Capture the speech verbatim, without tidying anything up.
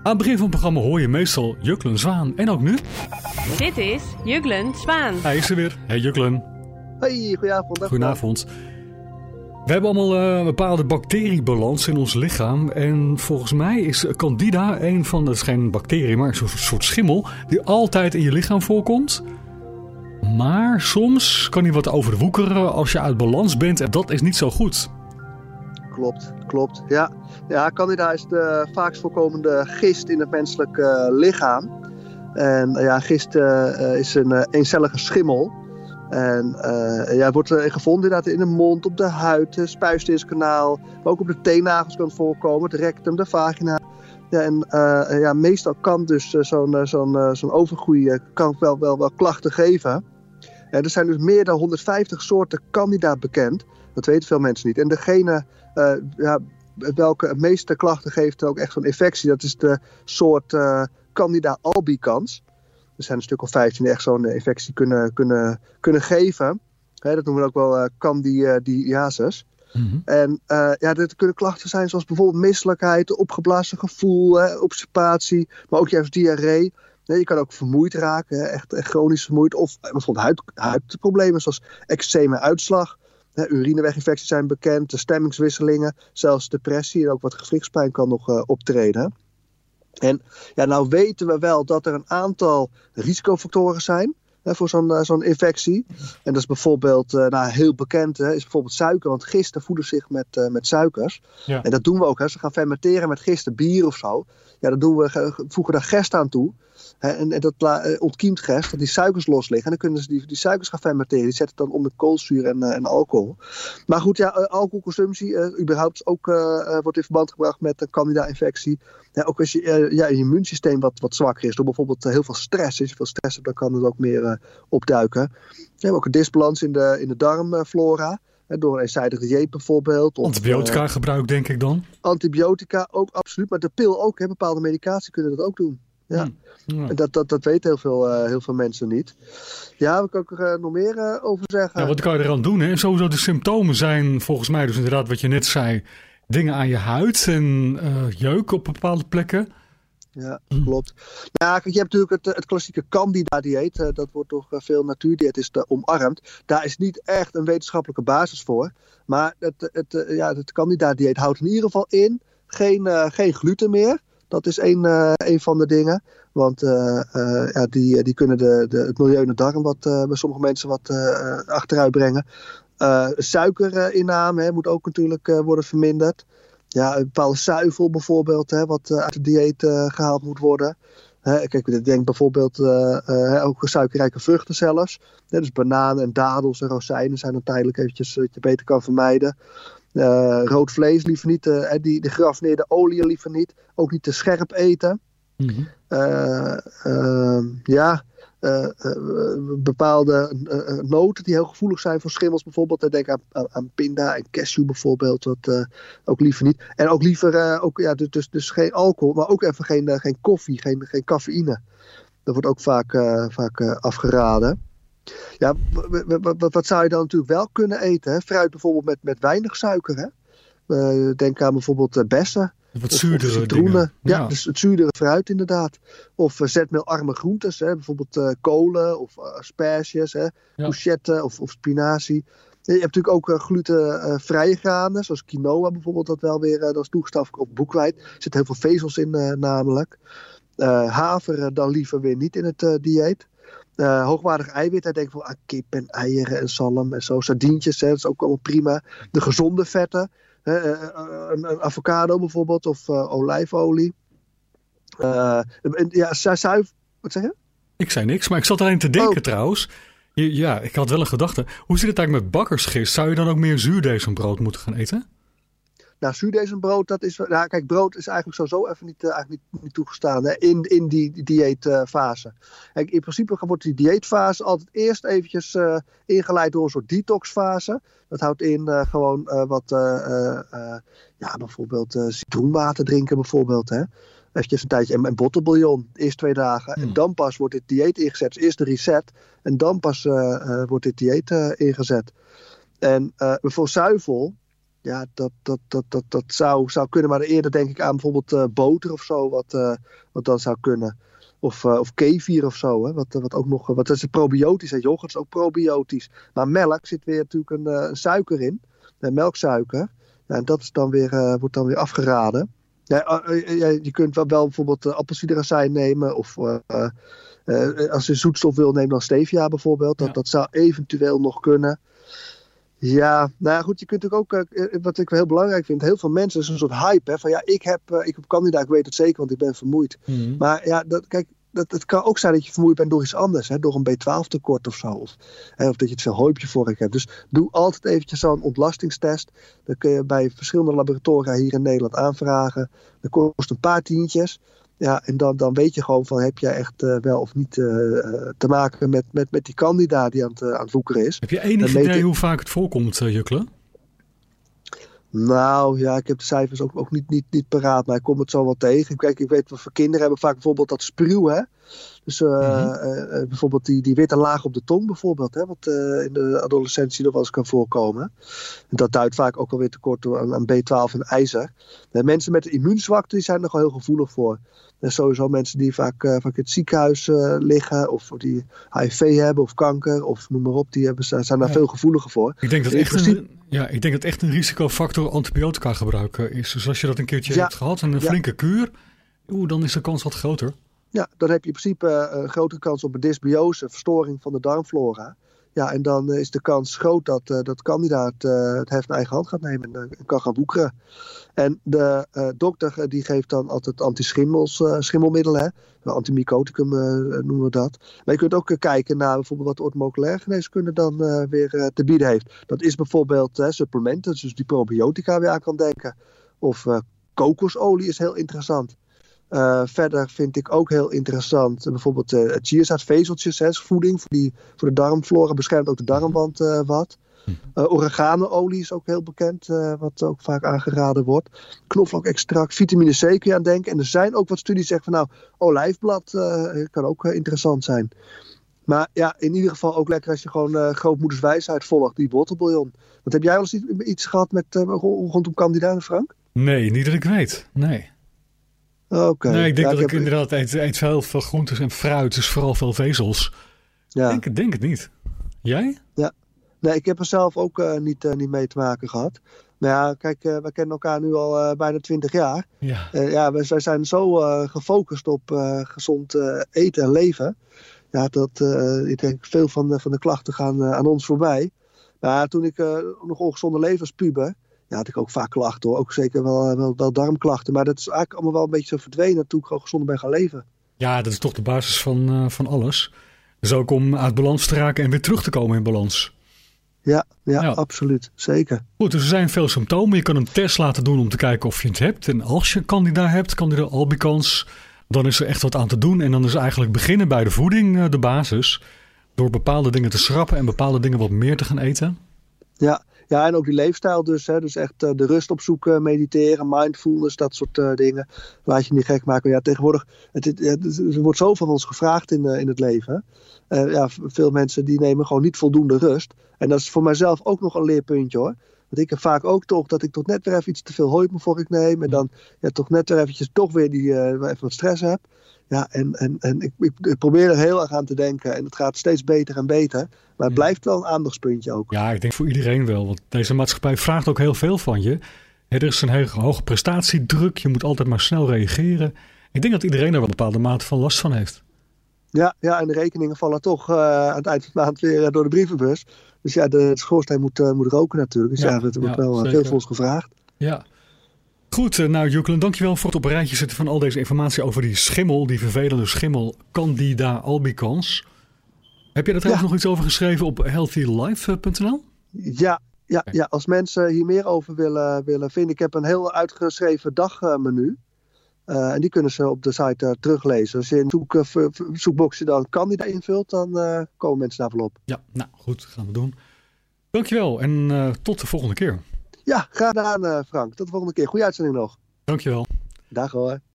Aan het begin van het programma hoor je meestal Juklen Zwaan. En ook nu. Dit is Juklen Zwaan. Hij is er weer. Hey Juklen. Hey, goedenavond. Goedenavond. We hebben allemaal uh, een bepaalde bacteriebalans in ons lichaam. En volgens mij is Candida een van, dat is geen bacterie, maar een soort, soort schimmel die altijd in je lichaam voorkomt. Maar soms kan hij wat overwoekeren als je uit balans bent en dat is niet zo goed. Klopt, klopt. Ja, ja Candida is de vaakst voorkomende gist in het menselijk uh, lichaam. En uh, ja, gist uh, is een uh, eencellige schimmel. En uh, ja, het wordt uh, gevonden inderdaad in de mond, op de huid, het spuissteenskanaal. Ook op de teennagels kan het voorkomen, het rectum, de vagina. Ja, en uh, ja, meestal kan dus uh, zo'n, uh, zo'n, uh, zo'n overgroei uh, kan wel, wel, wel klachten geven. Uh, er zijn dus meer dan honderdvijftig soorten Candida bekend. Dat weten veel mensen niet. En degene uh, ja, welke het meeste klachten geeft ook echt zo'n infectie, dat is de soort uh, Candida albicans. Er zijn een stuk of vijftien die echt zo'n infectie kunnen, kunnen, kunnen geven. He, dat noemen we ook wel uh, candidiasis. Mm-hmm. En uh, ja, dit kunnen klachten zijn zoals bijvoorbeeld misselijkheid, opgeblazen gevoel, hè, obstipatie, maar ook juist diarree. Nee, je kan ook vermoeid raken, hè, echt, echt chronisch vermoeid. Of bijvoorbeeld huid, huidproblemen zoals eczeem en uitslag. Hè, urineweginfecties zijn bekend, de stemmingswisselingen, zelfs depressie en ook wat gewrichtspijn kan nog uh, optreden. En ja, nou weten we wel dat er een aantal risicofactoren zijn hè, voor zo'n, uh, zo'n infectie. En dat is bijvoorbeeld, uh, nou, heel bekend, hè, is bijvoorbeeld suiker. Want gisten voeden zich met, uh, met suikers. Ja. En dat doen we ook. Hè. Ze gaan fermenteren met gisten, bier of zo. Ja, dat doen we, voegen daar gerst aan toe. Hè, en, en dat uh, ontkiemt gerst, dat die suikers los liggen. En dan kunnen ze die, die suikers gaan fermenteren. Die zetten het dan om met koolzuur en, uh, en alcohol. Maar goed, ja, uh, alcoholconsumptie uh, überhaupt ook uh, uh, wordt in verband gebracht met een Candida-infectie. Ja, ook als je, uh, ja, je immuunsysteem wat, wat zwakker is, door bijvoorbeeld uh, heel veel stress. Als je veel stress hebt, dan kan het ook meer uh, opduiken. We hebben ook een disbalans in de, in de darmflora. Hè, door een eenzijdig dieet bijvoorbeeld. Of, antibiotica uh, gebruik denk ik dan? Antibiotica ook absoluut. Maar de pil ook. Hè, bepaalde medicatie kunnen dat ook doen. Ja. Hmm. Ja. En dat, dat, dat weten heel veel, uh, heel veel mensen niet. Ja, wat kan ik er uh, nog meer uh, over zeggen? Ja, wat kan je eraan doen? Hè? Sowieso de symptomen zijn volgens mij dus inderdaad wat je net zei. Dingen aan je huid en uh, jeuk op bepaalde plekken. Ja, klopt. Nou, kijk, je hebt natuurlijk het, het klassieke Candida-dieet. Uh, dat wordt door uh, veel natuurdiëtisten omarmd. Daar is niet echt een wetenschappelijke basis voor. Maar het, het, uh, ja, het Candida-dieet houdt in ieder geval in geen, uh, geen gluten meer. Dat is een, uh, een van de dingen. Want uh, uh, ja, die, die kunnen de, de, het milieu in de darm wat, uh, bij sommige mensen wat uh, achteruit brengen. Uh, suikerinname hè, moet ook natuurlijk uh, worden verminderd. Ja, een bepaalde zuivel bijvoorbeeld, hè, wat uh, uit het dieet uh, gehaald moet worden. Hè, kijk, ik denk bijvoorbeeld uh, uh, ook suikerrijke vruchten zelfs. Hè, dus bananen en dadels en rozijnen zijn dan tijdelijk eventjes wat je beter kan vermijden. Uh, rood vlees liever niet, uh, die, de geraffineerde olie liever niet. Ook niet te scherp eten. Mm-hmm. Uh, uh, ja, uh, uh, bepaalde uh, noten die heel gevoelig zijn voor schimmels bijvoorbeeld. Denk aan, aan, aan pinda en cashew bijvoorbeeld. Dat uh, ook liever niet. En ook liever, uh, ook, ja, dus, dus geen alcohol, maar ook even geen, uh, geen koffie, geen, geen cafeïne. Dat wordt ook vaak, uh, vaak uh, afgeraden. Ja, wat zou je dan natuurlijk wel kunnen eten? Hè? Fruit bijvoorbeeld met, met weinig suiker. Hè? Uh, denk aan bijvoorbeeld uh, bessen. Wat zuurdere of, of citroenen. Ja, ja, dus het zuurdere fruit inderdaad. Of uh, zetmeelarme groentes. Hè? Bijvoorbeeld uh, kolen of uh, asperges, hè? Ja. Courgette of, of spinazie. Je hebt natuurlijk ook uh, glutenvrije uh, granen. Zoals quinoa bijvoorbeeld. Dat wel weer uh, dat is toegestaan. Of boekweit. Er zitten heel veel vezels in uh, namelijk. Uh, haver uh, dan liever weer niet in het uh, dieet. Uh, hoogwaardig eiwit, denk ik van ah, kip en eieren en zalm en zo. Sardientjes, hè, dat is ook allemaal prima. De gezonde vetten, hè, uh, een, een avocado bijvoorbeeld of uh, olijfolie. Uh, ja, zuiver. Wat zeg je? Ik zei niks, maar ik zat alleen te denken oh. trouwens. Ja, ik had wel een gedachte. Hoe zit het eigenlijk met bakkersgist? Zou je dan ook meer zuurdesembrood moeten gaan eten? Nou, zuurdesembrood, dat is... Nou, kijk, brood is eigenlijk sowieso even niet, uh, eigenlijk niet, niet toegestaan hè, in, in die, die dieetfase. Kijk, in principe wordt die dieetfase altijd eerst eventjes uh, ingeleid door een soort detoxfase. Dat houdt in uh, gewoon uh, wat... Uh, uh, uh, ja, bijvoorbeeld uh, citroenwater drinken bijvoorbeeld, hè. Eventjes een tijdje en, en bottenbouillon, eerst twee dagen. Hmm. En dan pas wordt dit dieet ingezet. Dus eerst de reset en dan pas uh, uh, wordt dit dieet uh, ingezet. En uh, voor zuivel... Ja, dat, dat, dat, dat, dat zou, zou kunnen. Maar eerder denk ik aan bijvoorbeeld uh, boter of zo. Wat, uh, wat dan zou kunnen. Of, uh, of kefir of zo. Hè? Wat, wat ook nog. Wat is probiotisch? Hè? Yoghurt is ook probiotisch. Maar melk zit weer natuurlijk een, uh, een suiker in. Uh, melksuiker. Ja, en dat is dan weer, uh, wordt dan weer afgeraden. Ja, uh, uh, je kunt wel, wel bijvoorbeeld uh, appelsiederazijn nemen. Of uh, uh, als je zoetstof wil, neem dan stevia bijvoorbeeld. Dat, ja. dat zou eventueel nog kunnen. Ja, nou ja, goed, je kunt natuurlijk ook, uh, wat ik heel belangrijk vind, heel veel mensen, is een soort hype, hè, van ja, ik heb, uh, ik heb candida, ik weet het zeker, want ik ben vermoeid. Mm-hmm. Maar ja, dat, kijk, dat, het kan ook zijn dat je vermoeid bent door iets anders, hè, door een B twaalf tekort of zo, of, hè, of dat je het veel heup je vork hebt. Dus doe altijd eventjes zo'n ontlastingstest. Dat kun je bij verschillende laboratoria hier in Nederland aanvragen. Dat kost een paar tientjes. Ja, en dan, dan weet je gewoon van, heb jij echt uh, wel of niet uh, te maken met, met, met die candida die aan het, uh, aan het woekeren is. Heb je enig idee hoe vaak het voorkomt, uh, Jukle? Nou ja, ik heb de cijfers ook, ook niet, niet, niet paraat, maar ik kom het zo wel tegen. Kijk, ik weet wat voor kinderen hebben vaak bijvoorbeeld dat spuw, hè. Dus uh, mm-hmm. uh, uh, bijvoorbeeld die, die witte laag op de tong bijvoorbeeld, hè, wat uh, in de adolescentie nog wel eens kan voorkomen. En dat duidt vaak ook alweer tekort aan, aan B twaalf en ijzer. Uh, mensen met een immuunzwakte die zijn er nog wel heel gevoelig voor. En sowieso mensen die vaak, uh, vaak in het ziekenhuis uh, liggen, of die H I V hebben of kanker, of noem maar op, die hebben, zijn daar ja. veel gevoeliger voor. Ik denk dat echt principe... een, ja, ik denk dat echt een risicofactor antibiotica gebruiken is. Dus als je dat een keertje ja. hebt gehad en een ja. flinke kuur, oeh, dan is de kans wat groter. Ja, dan heb je in principe een grotere kans op een dysbiose, verstoring van de darmflora. Ja, en dan is de kans groot dat, uh, dat candida het, uh, het heft in eigen hand gaat nemen en uh, kan gaan woekeren. En de uh, dokter uh, die geeft dan altijd anti-schimmelmiddelen, uh, antimycoticum uh, noemen we dat. Maar je kunt ook uh, kijken naar bijvoorbeeld wat de orthomoleculaire geneeskunde dan uh, weer uh, te bieden heeft. Dat is bijvoorbeeld uh, supplementen, dus die probiotica weer aan kan denken. Of uh, kokosolie is heel interessant. Uh, verder vind ik ook heel interessant, uh, bijvoorbeeld uh, chiazaadvezeltjes, hè, voeding voor, die, voor de darmflora, beschermt ook de darmwand uh, wat. Uh, oreganolie is ook heel bekend, uh, wat ook vaak aangeraden wordt. Knoflookextract, vitamine C kun je aan denken. En er zijn ook wat studies die zeggen van nou, olijfblad uh, kan ook uh, interessant zijn. Maar ja, in ieder geval ook lekker als je gewoon uh, grootmoeders wijsheid volgt, die boterbouillon. Want heb jij wel eens iets, iets gehad met, uh, rondom candida, Frank? Nee, niet dat ik weet, nee. Okay. Nee, ik denk ja, dat ik, ik heb... inderdaad eet, eet veel, veel groentes en fruit, dus vooral veel vezels. Ja. Denk, denk het niet. Jij? Ja. Nee, ik heb er zelf ook uh, niet, uh, niet mee te maken gehad. Maar ja, kijk, uh, we kennen elkaar nu al uh, bijna twintig jaar. Ja, uh, ja wij, wij zijn zo uh, gefocust op uh, gezond uh, eten en leven. Ja, dat uh, ik denk veel van de, van de klachten gaan uh, aan ons voorbij. Maar toen ik uh, nog ongezonde leven als puber, ja, had ik ook vaak klachten hoor. Ook zeker wel, wel, wel darmklachten. Maar dat is eigenlijk allemaal wel een beetje zo verdwenen toen ik gewoon gezonder ben gaan leven. Ja, dat is toch de basis van, uh, van alles. Dus ook om uit balans te raken en weer terug te komen in balans. Ja, ja, ja, absoluut. Zeker. Goed, dus er zijn veel symptomen. Je kan een test laten doen om te kijken of je het hebt. En als je candida hebt, candida albicans, dan is er echt wat aan te doen. En dan is eigenlijk beginnen bij de voeding uh, de basis. Door bepaalde dingen te schrappen en bepaalde dingen wat meer te gaan eten. Ja. Ja, en ook die leefstijl dus. Hè. Dus echt uh, de rust opzoeken, mediteren, mindfulness, dat soort uh, dingen. Laat je niet gek maken. Ja, tegenwoordig, het, het, het, er wordt zo van ons gevraagd in, uh, in het leven. Uh, ja, veel mensen die nemen gewoon niet voldoende rust. En dat is voor mijzelf ook nog een leerpuntje hoor. Want ik heb vaak ook toch dat ik toch net weer even iets te veel hooi voor ik neem. En dan ja, toch net weer eventjes toch weer die, uh, even wat stress heb. Ja, en, en, en ik, ik, ik probeer er heel erg aan te denken. En het gaat steeds beter en beter. Maar het blijft wel een aandachtspuntje ook. Ja, ik denk voor iedereen wel. Want deze maatschappij vraagt ook heel veel van je. Er is een hele hoge prestatiedruk. Je moet altijd maar snel reageren. Ik denk dat iedereen er wel een bepaalde mate van last van heeft. Ja, ja, en de rekeningen vallen toch uh, aan het eind van de maand weer uh, door de brievenbus. Dus ja, de schoorsteen moet, uh, moet roken natuurlijk. Dus ja, ja er wordt ja, wel uh, veel voor ons gevraagd. Ja. Goed, nou Juklen, dankjewel voor het op een rijtje zetten van al deze informatie over die schimmel, die vervelende schimmel Candida albicans. Heb je daar trouwens ja. nog iets over geschreven op healthy life punt n l? Ja, ja, okay. ja, als mensen hier meer over willen, willen vinden. Ik heb een heel uitgeschreven dagmenu. Uh, en die kunnen ze op de site uh, teruglezen. Als je in zoek, uh, zoekboxje dan Candida invult, dan uh, komen mensen daar wel op. Ja, nou goed, gaan we doen. Dankjewel en uh, tot de volgende keer. Ja, graag gedaan uh, Frank. Tot de volgende keer. Goeie uitzending nog. Dankjewel. Dag hoor.